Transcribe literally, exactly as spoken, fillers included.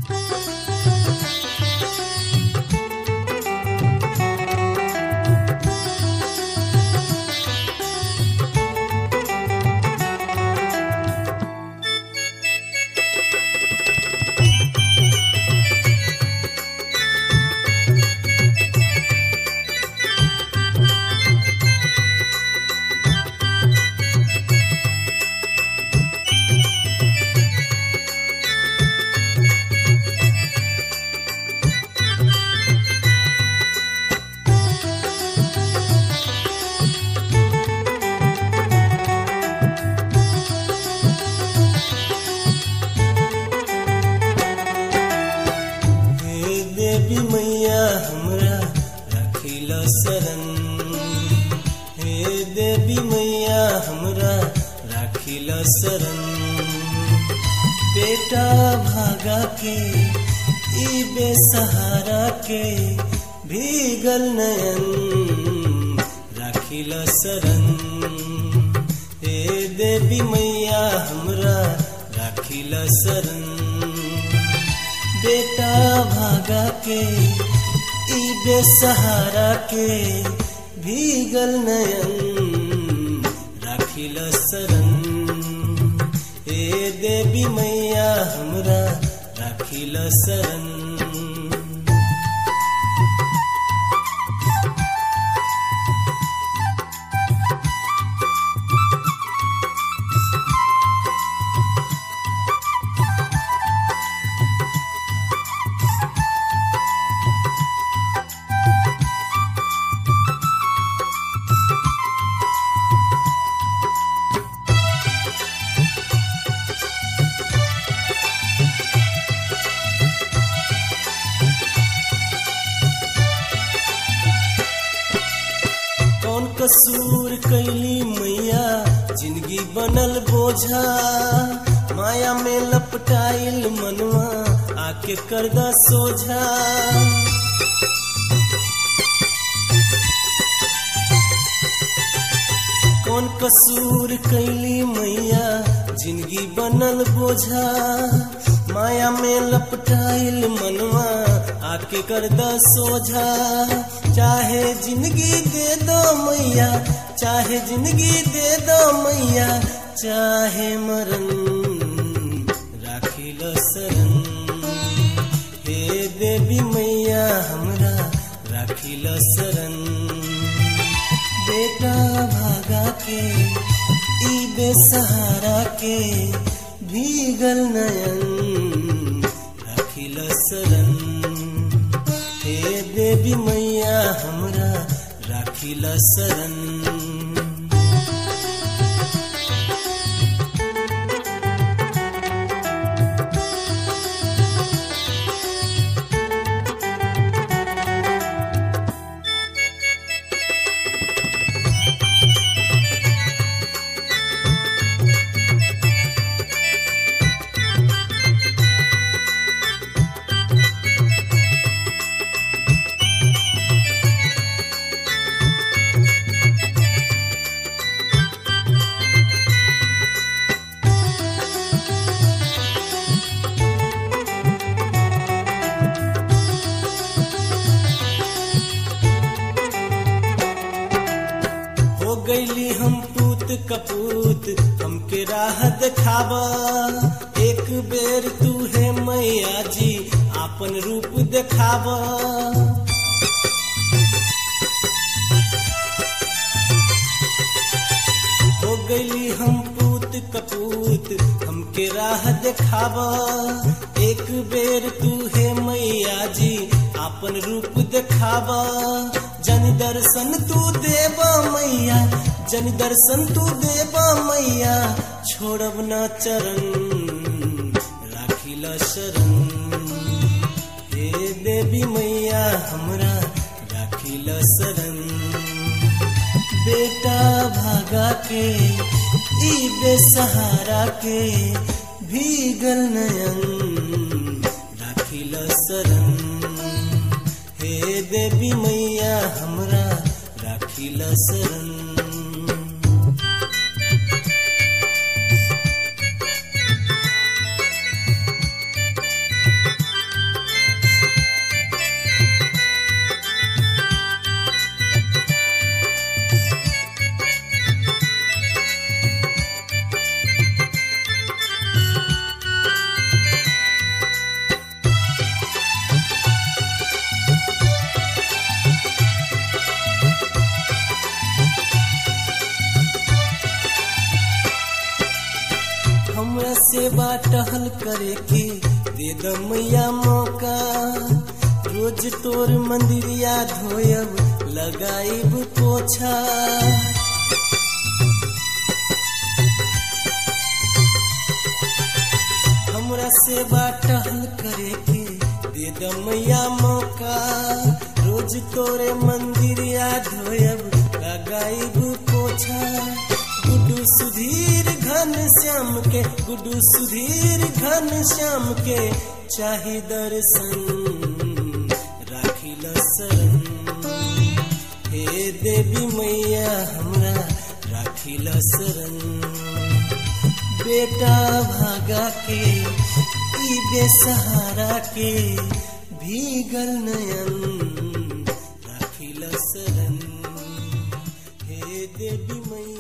शरण बेटा भागा के ई बेसहारा के भीगल नयन राखिल शरण। हे देवी मैया हमरा राखिल शरण बेटा भागा के ई बेसहारा के भीगल नयन राखिल शरण। हे देवी मैया हमरा राखिल शरण। कसूर कैली मैया जिंदगी बनल बोझा माया में लपटाइल मनवा आके करदा सोझा। कौन कसूर कैली मैया जिंदगी बनल बोझा माया में लपटाइल मनवा आके करदा सोझा। चाहे जिंदगी दे दो मैया चाहे जिंदगी दे दो मैया चाहे मरण राखिल शरण। हे देवी मैया हमरा राखिल शरण बेटा भागा के ई बेसहारा के भीगल नयन राखिल शरण। हे देवी मैया हमरा राखिल शरण। गईली हम पूत कपूत हमके राह दिखावा एक बेर तू है मैया जी आपन रूप दिखावा। हो गईली हम पूत कपूत हमके राह दिखावा एक बेर तू है मैया जी आपन रूप दिखावा। जन दर्शन तू देवा मैया जन दर्शन तू देवा मैया छोड़ब न चरण राखिल शरण। हे देवी मैया हमरा राखिल शरण बेटा भागा के ई बेसहारा के भीगल नयन राखिल शरण। हे देवी मैया हमरा राखिल शरण। टहल करे के दे द मैया मौका। रोज तोर मंदिरिया धोयब लगाइब पोछा। हमरा सेवा टहल करे के दे द मैया मौका। रोज तोरे मंदिरिया धोयब लगाइब पोछा। गुड्डू सुधीर घन श्याम के गुड्डू सुधीर घन श्याम के चाहे दर्शन राखिल शरण। हे देवी मैया हमरा राखिल शरण। बेटा भागा के ई बेसहारा के भीगल नयन राखिल शरण। हे देवी मैया